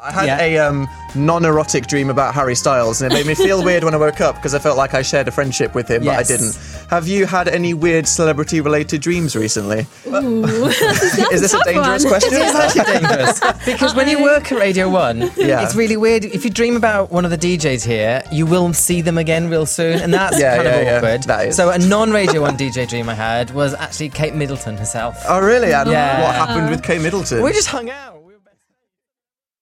I had a non-erotic dream about Harry Styles, and it made me feel weird when I woke up because I felt like I shared a friendship with him, but I didn't. Have you had any weird celebrity-related dreams recently? Ooh, Is this a dangerous question? It's actually dangerous because when you work at Radio 1, it's really weird. If you dream about one of the DJs here, you will see them again real soon, and that's kind of awkward. That is. So a non-Radio 1 DJ dream I had was actually Kate Middleton herself. Oh, really? And what happened with Kate Middleton? We just hung out.